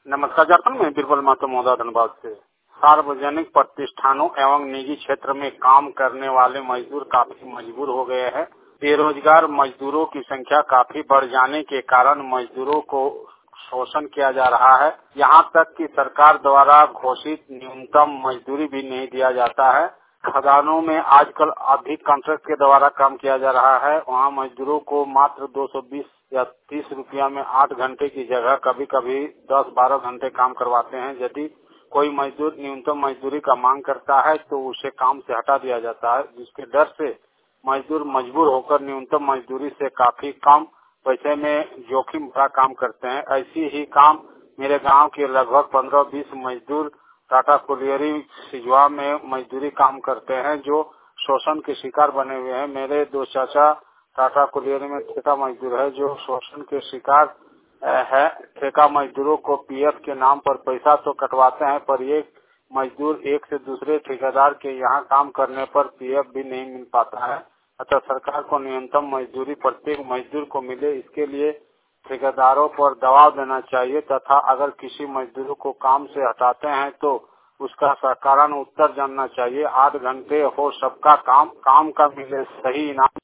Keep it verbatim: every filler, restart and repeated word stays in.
नमस्कार जातन में बिरबल मातो मौदा धनबाद से। सार्वजनिक प्रतिष्ठानों एवं निजी क्षेत्र में काम करने वाले मजदूर काफी मजबूर हो गए हैं। बेरोजगार मजदूरों की संख्या काफी बढ़ जाने के कारण मजदूरों को शोषण किया जा रहा है। यहाँ तक कि सरकार द्वारा घोषित न्यूनतम मजदूरी भी नहीं दिया जाता है। खदानों में आजकल अधिक कॉन्ट्रैक्ट के द्वारा काम किया जा रहा है। वहाँ मजदूरों को मात्र दो सौ बीस या तीस रुपया में आठ घंटे की जगह कभी कभी दस बारह घंटे काम करवाते हैं। यदि कोई मजदूर न्यूनतम मजदूरी का मांग करता है तो उसे काम से हटा दिया जाता है, जिसके डर से मजदूर मजबूर होकर न्यूनतम मजदूरी से काफी कम पैसे में जोखिम भरा काम करते हैं। ऐसी ही काम मेरे गांव के लगभग पंद्रह बीस मजदूर टाटा कुलियरी सिजवा में मजदूरी काम करते हैं, जो शोषण के शिकार बने हुए हैं। मेरे दो चाचा टाटा कुलियरी में ठेका मजदूर है, जो शोषण के शिकार है। ठेका मजदूरों को पीएफ के नाम पर पैसा तो कटवाते हैं, पर एक मजदूर एक से दूसरे ठेकेदार के यहाँ काम करने पर पीएफ भी नहीं मिल पाता है। अतः सरकार को न्यूनतम मजदूरी प्रत्येक मजदूर को मिले, इसके लिए ठेकेदारों पर दबाव देना चाहिए तथा अगर किसी मजदूर को काम से हटाते हैं तो उसका कारण उत्तर जानना चाहिए। आठ घंटे हो सबका काम काम का मिले सही इनाम।